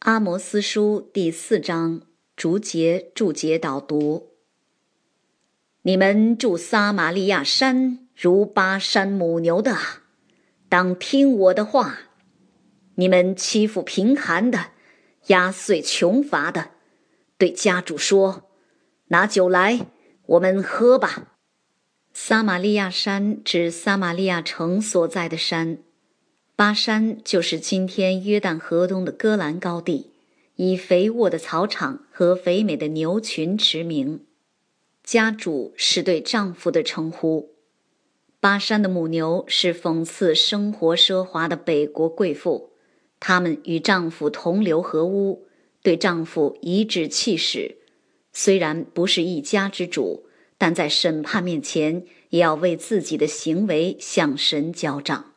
阿摩司书第4章注解导读。你们住撒玛利亚山如巴山母牛的，当听我的话。你们欺负贫寒的，压碎穷乏的，对家主说：拿酒来，我们喝吧。撒玛利亚山指撒玛利亚城所在的山，巴山就是今天约旦河东的戈兰高地，以肥沃的草场和肥美的牛群驰名。家主是对丈夫的称呼。巴山的母牛是讽刺生活奢华的北国贵妇，她们与丈夫同流合污，对丈夫颐指气使。虽然不是一家之主，但在审判面前也要为自己的行为向神交账。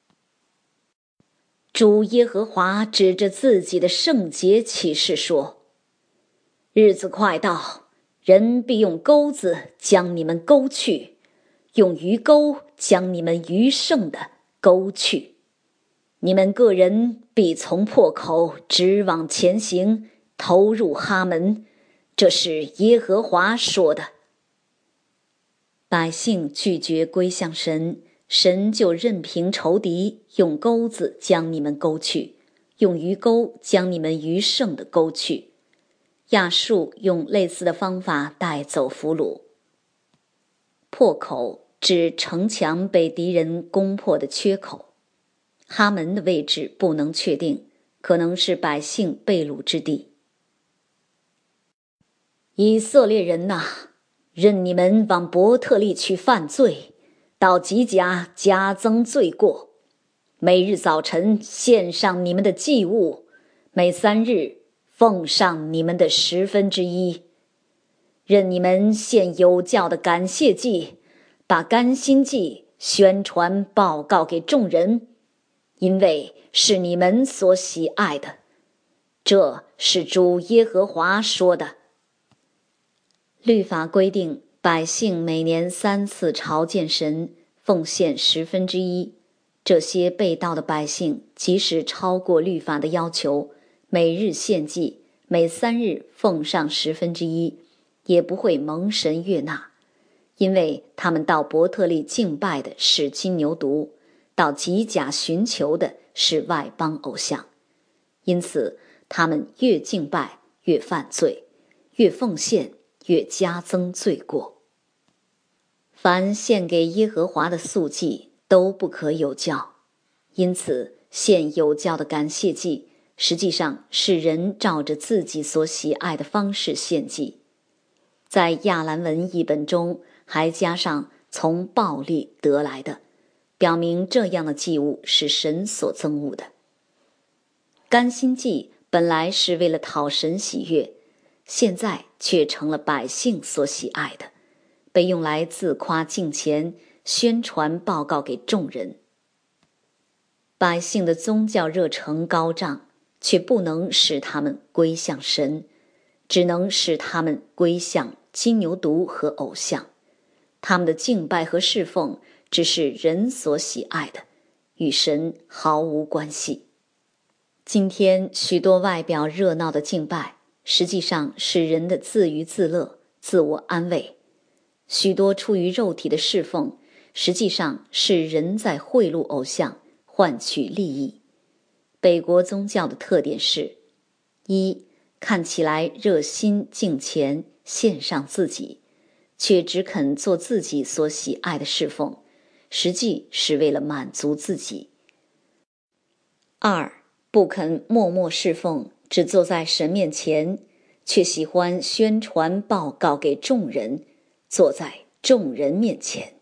主耶和华指着自己的圣洁起誓说：日子快到，人必用钩子将你们钩去，用鱼钩将你们余剩的钩去。你们个人必从破口直往前行，投入哈门。这是耶和华说的。百姓拒绝归向神，神就任凭仇敌用钩子将你们钩去，用鱼钩将你们余剩的钩去。亚述用类似的方法带走俘虏。破口指城墙被敌人攻破的缺口，哈门的位置不能确定，可能是百姓被掳之地。以色列人哪，任你们往伯特利去犯罪，到吉甲加增罪过。每日早晨献上你们的祭物，每3日奉上你们的1/10。任你们献有教的感谢祭，把甘心祭宣传报告给众人，因为是你们所喜爱的。这是主耶和华说的。律法规定，百姓每年3次朝见神，奉献1/10。这些被盗的百姓，即使超过律法的要求，每日献祭，每3日奉上1/10，也不会蒙神悦纳，因为他们到伯特利敬拜的是金牛犊，到吉甲寻求的是外邦偶像。因此他们越敬拜越犯罪，越奉献越加增罪过。凡献给耶和华的素祭都不可有酵，因此献有酵的感谢祭实际上是人照着自己所喜爱的方式献祭。在亚兰文译本中还加上从暴力得来的，表明这样的祭物是神所憎恶的。甘心祭本来是为了讨神喜悦，现在却成了百姓所喜爱的，被用来自夸敬虔，宣传报告给众人。百姓的宗教热诚高涨，却不能使他们归向神，只能使他们归向金牛犊和偶像。他们的敬拜和侍奉只是人所喜爱的，与神毫无关系。今天许多外表热闹的敬拜，实际上是人的自娱自乐、自我安慰；许多出于肉体的侍奉，实际上是人在贿赂偶像，换取利益。北国宗教的特点是：一，看起来热心敬虔，献上自己，却只肯做自己所喜爱的侍奉，实际是为了满足自己。二，不肯默默侍奉，只坐在神面前，却喜欢宣传报告给众人，坐在众人面前。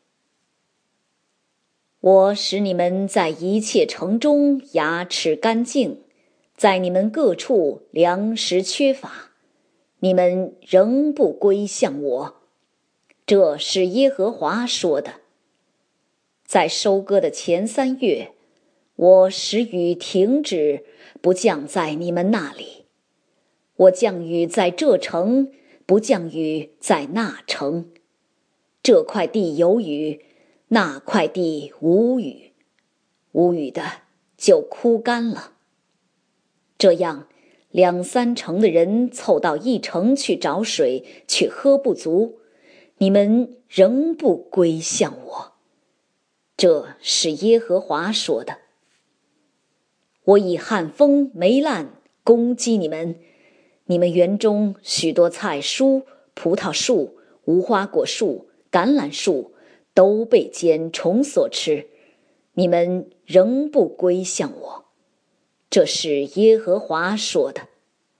我使你们在一切城中牙齿干净，在你们各处粮食缺乏，你们仍不归向我。这是耶和华说的。在收割的前3月，我使雨停止，不降在你们那里。我降雨在这城，不降雨在那城。这块地有雨，那块地无雨，无雨的就枯干了。这样， 2、3城的人凑到1城去找水，却喝不足，你们仍不归向我。这是耶和华说的。我以旱风、霉烂攻击你们，你们园中许多菜蔬、葡萄树、无花果树、橄榄树都被茧虫所吃，你们仍不归向我。这是耶和华说的。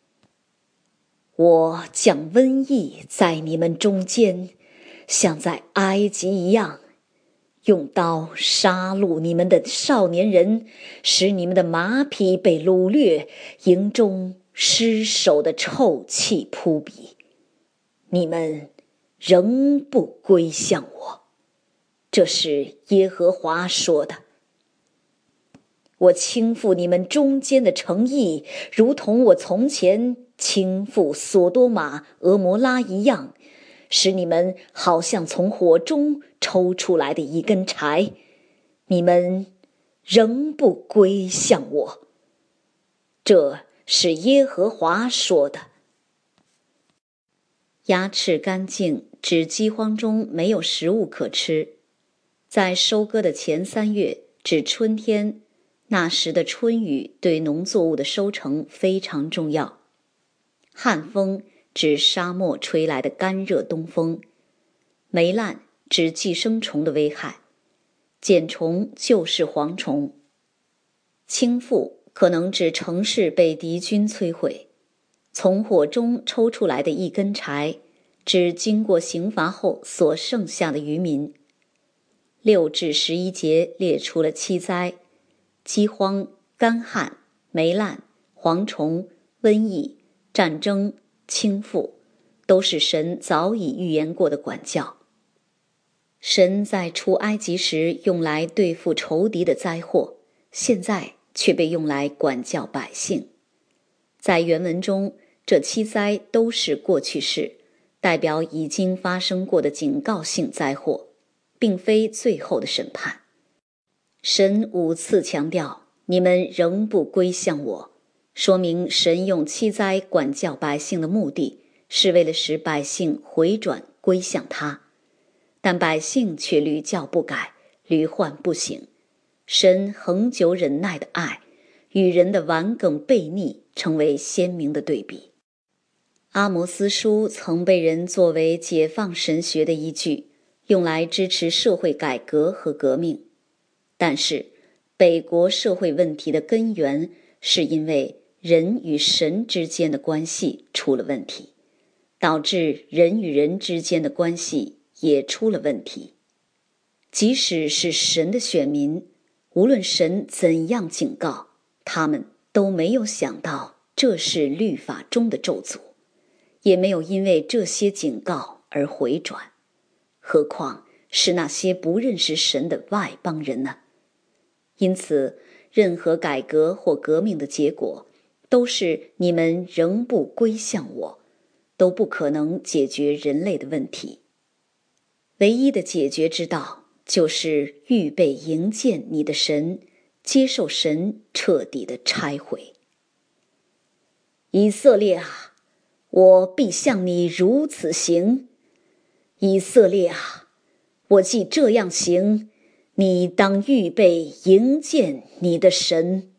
我将瘟疫在你们中间，像在埃及一样，用刀杀戮你们的少年人，使你们的马匹被掳掠，营中尸首的臭气扑鼻，你们仍不归向我。这是耶和华说的。我倾覆你们中间的城邑，如同我从前倾覆索多玛、俄摩拉一样，使你们好像从火中抽出来的一根柴，你们仍不归向我。这是耶和华说的。牙齿干净，指饥荒中没有食物可吃。在收割的前3月，指春天，那时的春雨对农作物的收成非常重要。旱风指沙漠吹来的干热东风，霉烂指寄生虫的危害，茧虫就是蝗虫，倾覆可能指城市被敌军摧毁，从火中抽出来的一根柴指经过刑罚后所剩下的渔民。6至11节列出了7灾：饥荒、干旱、霉烂、蝗虫、瘟疫、战争、倾覆，都是神早已预言过的管教。神在出埃及时用来对付仇敌的灾祸，现在却被用来管教百姓。在原文中，这7灾都是过去式，代表已经发生过的警告性灾祸，并非最后的审判。神5次强调你们仍不归向我，说明神用7灾管教百姓的目的是为了使百姓回转归向他，但百姓却屡教不改，屡患不醒。神恒久忍耐的爱与人的顽梗悖逆成为鲜明的对比。阿摩斯书曾被人作为解放神学的依据，用来支持社会改革和革命。但是北国社会问题的根源是因为人与神之间的关系出了问题，导致人与人之间的关系也出了问题。即使是神的选民，无论神怎样警告，他们都没有想到这是律法中的咒诅，也没有因为这些警告而回转，何况是那些不认识神的外邦人呢？因此，任何改革或革命的结果，都是你们仍不归向我，都不可能解决人类的问题。唯一的解决之道，就是预备迎见你的神，接受神彻底的拆毁。以色列啊，我必向你如此行。以色列啊，我既这样行，你当预备迎见你的神。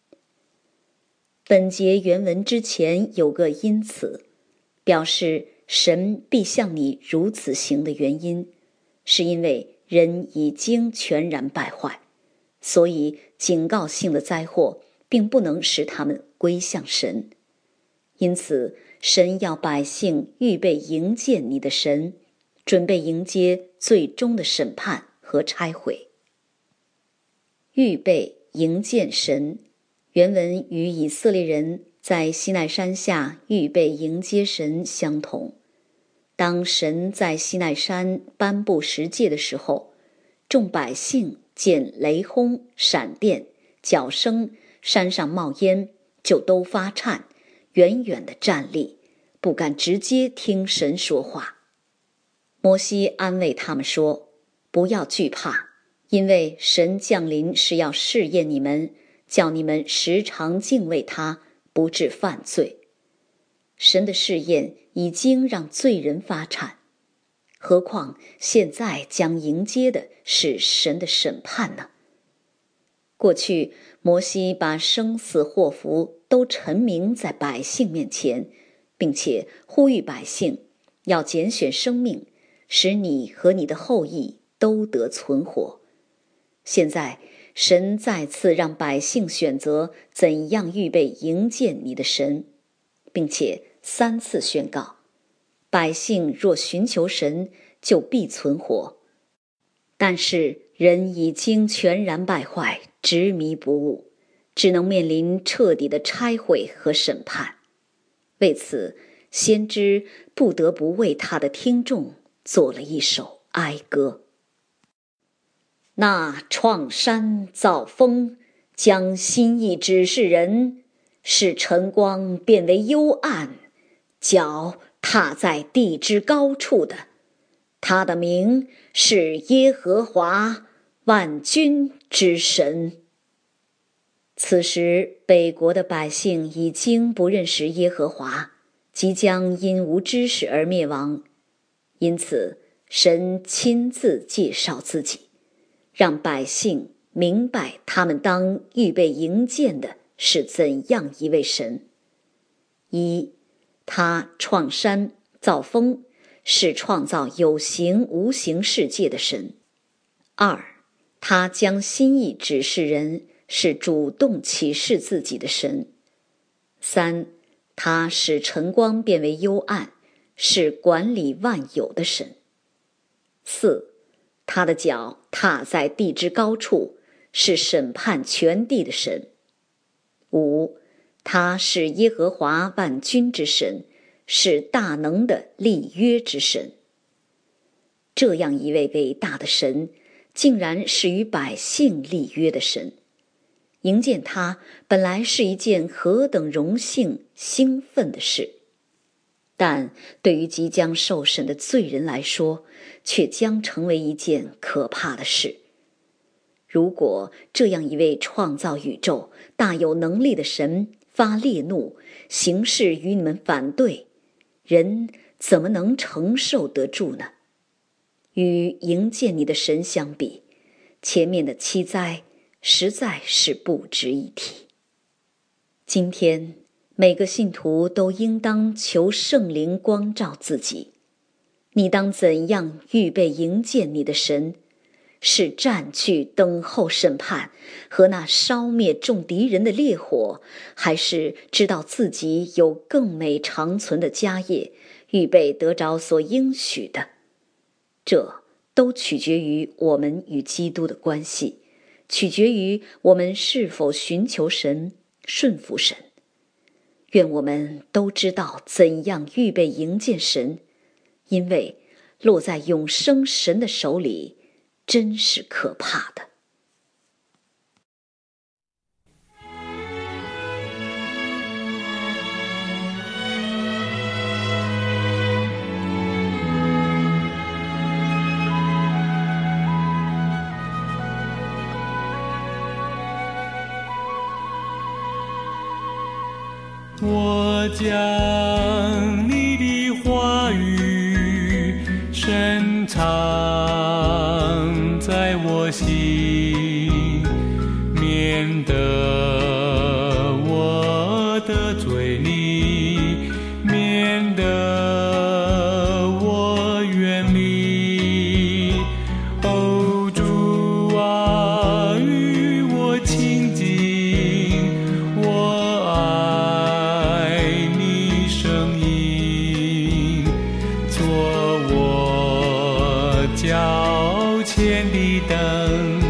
本节原文之前有个因此，表示神必向你如此行的原因，是因为人已经全然败坏，所以警告性的灾祸并不能使他们归向神。因此，神要百姓预备迎见你的神，准备迎接最终的审判和拆毁。预备迎见神，原文与以色列人在西奈山下预备迎接神相同。当神在西奈山颁布十诫的时候，众百姓见雷轰、闪电、角声，山上冒烟，就都发颤，远远地站立，不敢直接听神说话。摩西安慰他们说，不要惧怕，因为神降临是要试验你们，叫你们时常敬畏他， 不致犯罪。神的试验已经让罪人发产，何况现在将迎接的是神的审判呢？过去摩西把生死祸福都陈明在百姓面前，并且呼吁百姓要拣选生命，使你和你的后裔都得存活。现在神再次让百姓选择怎样预备迎接你的神，并且3次宣告，百姓若寻求神，就必存活。但是人已经全然败坏，执迷不悟，只能面临彻底的拆毁和审判。为此，先知不得不为他的听众做了一首哀歌。那创山造风，将心意指示人，使晨光变为幽暗，脚踏在地之高处的，他的名是耶和华万军之神。此时北国的百姓已经不认识耶和华，即将因无知识而灭亡，因此神亲自介绍自己，让百姓明白他们当预备迎接的是怎样一位神。一，他创山造风，是创造有形无形世界的神。二，他将心意指示人，是主动启示自己的神。三，他使晨光变为幽暗，是管理万有的神。四，他的脚踏在地之高处，是审判全地的神。五，他是耶和华万军之神，是大能的立约之神。这样一位伟大的神，竟然是与百姓立约的神。迎接他本来是一件何等荣幸兴奋的事，但对于即将受审的罪人来说，却将成为一件可怕的事。如果这样一位创造宇宙大有能力的神发烈怒，行事与你们反对，人怎么能承受得住呢？与迎接你的神相比，前面的7灾实在是不值一提。今天每个信徒都应当求圣灵光照自己，你当怎样预备迎接你的神？是占据等候审判和那烧灭众敌人的烈火，还是知道自己有更美长存的家业，预备得着所应许的？这都取决于我们与基督的关系，取决于我们是否寻求神，顺服神。愿我们都知道怎样预备迎接神，因为落在永生神的手里真是可怕的。 我将你的话语深藏在我心，免得我得罪你，免得我远离。哦，主啊，与我亲近，我爱你声音，做我脚前的灯。